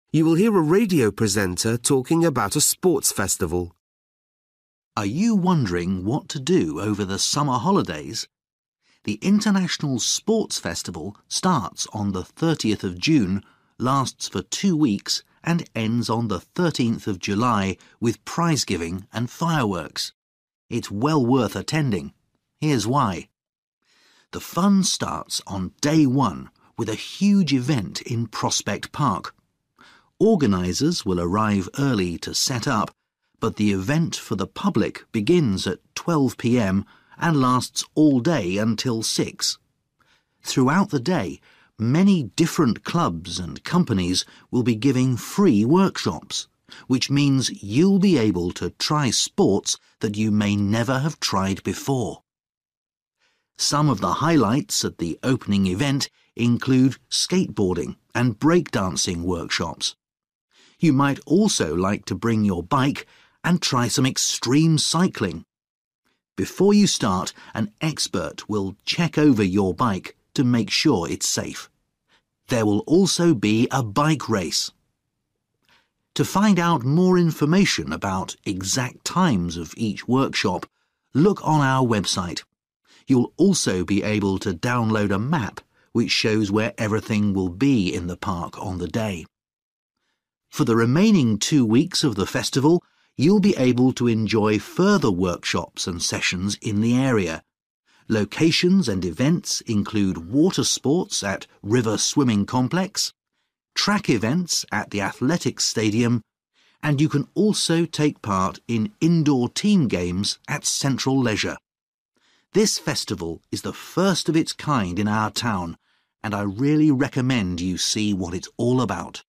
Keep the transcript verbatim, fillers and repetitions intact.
You will hear a radio presenter talking about a sports festival. Are you wondering what to do over the summer holidays? The International Sports Festival starts on the thirtieth of June, lasts for two weeks and ends on the thirteenth of July with prize giving and fireworks. It's well worth attending. Here's why. The fun starts on day one with a huge event in Prospect Park. Organisers will arrive early to set up, but the event for the public begins at twelve p m and lasts all day until six. Throughout the day, many different clubs and companies will be giving free workshops, which means you'll be able to try sports that you may never have tried before. Some of the highlights at the opening event include skateboarding and breakdancing workshops. You might also like to bring your bike and try some extreme cycling. Before you start, an expert will check over your bike to make sure it's safe. There will also be a bike race. To find out more information about exact times of each workshop, look on our website. You'll also be able to download a map which shows where everything will be in the park on the day. For the remaining two weeks of the festival, you'll be able to enjoy further workshops and sessions in the area. Locations and events include water sports at River Swimming Complex, track events at the Athletics Stadium, and you can also take part in indoor team games at Central Leisure. This festival is the first of its kind in our town, and I really recommend you see what it's all about.